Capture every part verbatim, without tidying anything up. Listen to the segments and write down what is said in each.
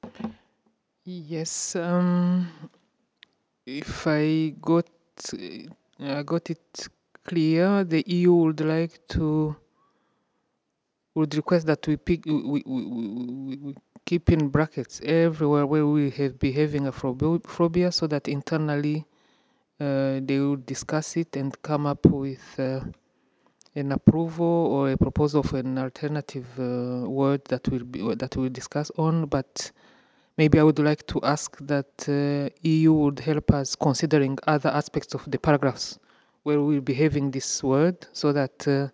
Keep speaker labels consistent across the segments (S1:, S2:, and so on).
S1: Yes, um, if I got uh, got it clear, the E U would like to would request that we pick we, we, we, we, we keep in brackets everywhere where we have be having a phobia, so that internally uh, they will discuss it and come up with uh, an approval or a proposal for an alternative uh, word that will be that we'll discuss on. But maybe I would like to ask that uh, E U would help us considering other aspects of the paragraphs where we'll be having this word, so that uh,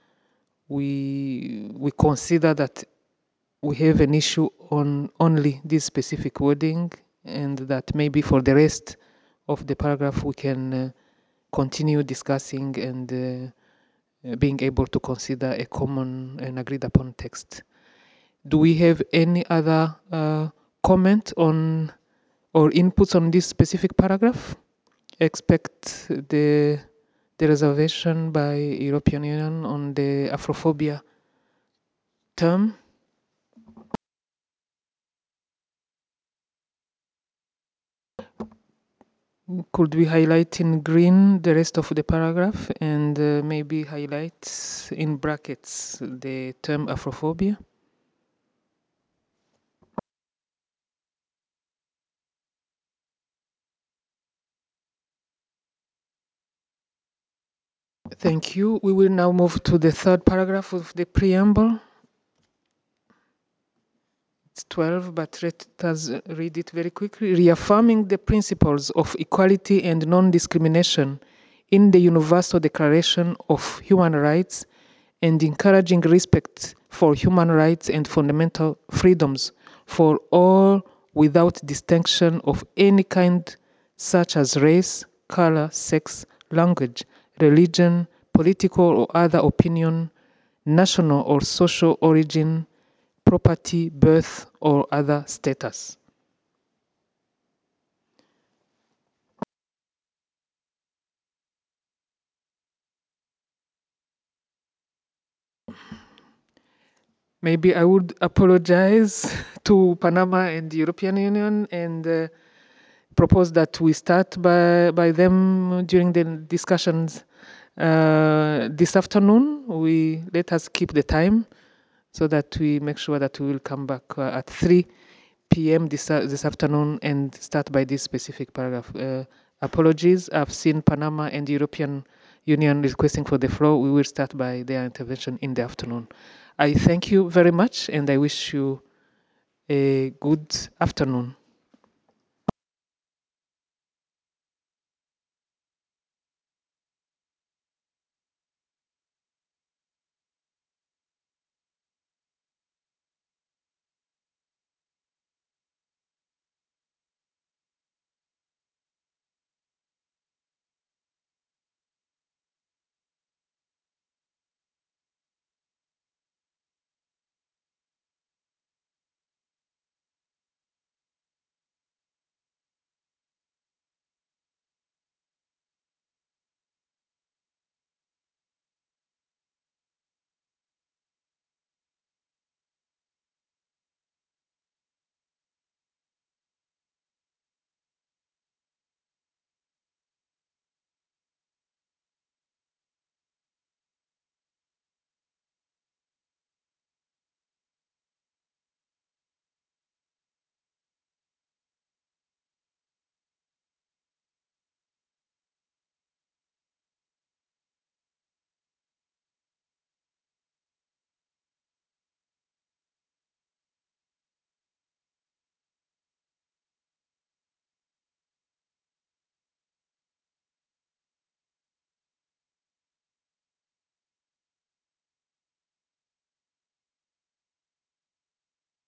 S1: we we consider that we have an issue on only this specific wording, and that maybe for the rest of the paragraph we can uh, continue discussing and uh, being able to consider a common and agreed upon text. Do we have any other uh, comment on or inputs on this specific paragraph? Expect the the reservation by European Union on the Afrophobia term. Could we highlight in green the rest of the paragraph and uh, maybe highlight in brackets the term Afrophobia? Thank you. We will now move to the third paragraph of the preamble. It's twelve, but let us read it very quickly. Reaffirming the principles of equality and non-discrimination in the Universal Declaration of Human Rights and encouraging respect for human rights and fundamental freedoms for all without distinction of any kind, such as race, color, sex, language, religion, political or other opinion, national or social origin, property, birth, or other status. Maybe I would apologize to Panama and the European Union and uh, propose that we start by, by them during the discussions uh, this afternoon. We let us keep the time so that we make sure that we will come back uh, at three p m this, uh, this afternoon and start by this specific paragraph. Uh, apologies, I've seen Panama and the European Union requesting for the floor. We will start by their intervention in the afternoon. I thank you very much and I wish you a good afternoon.